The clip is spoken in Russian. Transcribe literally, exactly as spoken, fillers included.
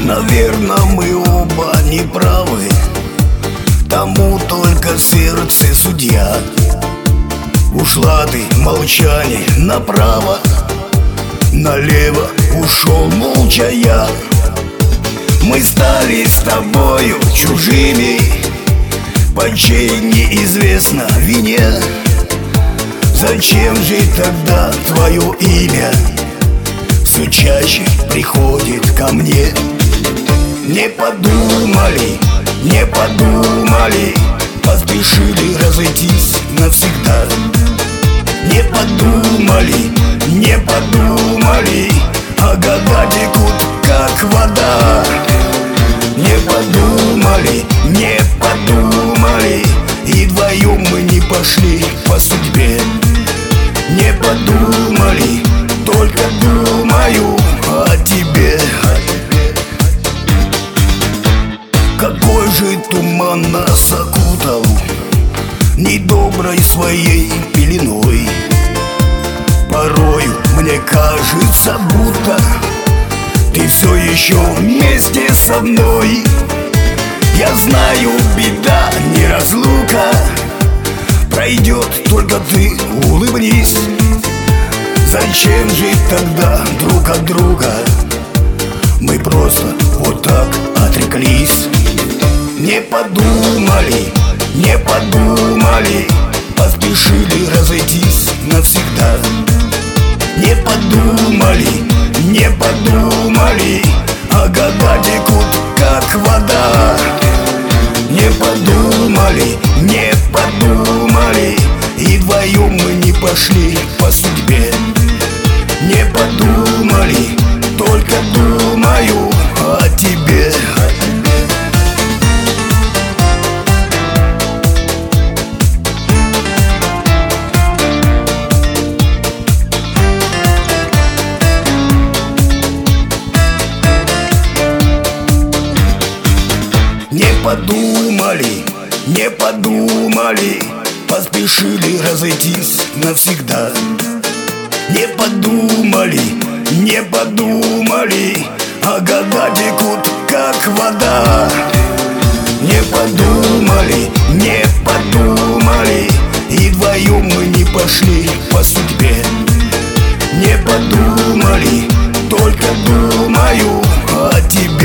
Наверно, мы оба не правы, тому только сердце судья. Ушла ты в молчании направо, налево ушел молча я. Мы стали с тобою чужими, по чьей неизвестно вине. Зачем же тогда твое имя все чаще приходит ко мне? Не подумали, не подумали, поспешили разойтись навсегда. Не подумали, не подумали, а года текут как вода. Не подумали, не подумали, и вдвоем мы не пошли по судьбе. Не подумали, только думаю о тебе. Какой же туман нас окутал недоброй своей пеленой. Порою мне кажется, будто ты все еще вместе со мной. Я знаю, беда не разлука, пройдет, только ты улыбнись. Зачем же тогда друг от друга мы просто вот так отреклись? Не подумали, не подумали, поспешили разойтись навсегда. Не подумали, не подумали, а года текут как вода. Не подумали, не подумали, и вдвоем мы не пошли по судьбе. Не подумали, только думаю о тебе. Не подумали, не подумали, поспешили разойтись навсегда. Не подумали, не подумали, а года текут как вода. Не подумали, не подумали, и вдвоем мы не пошли по судьбе. Не подумали, только думаю о тебе.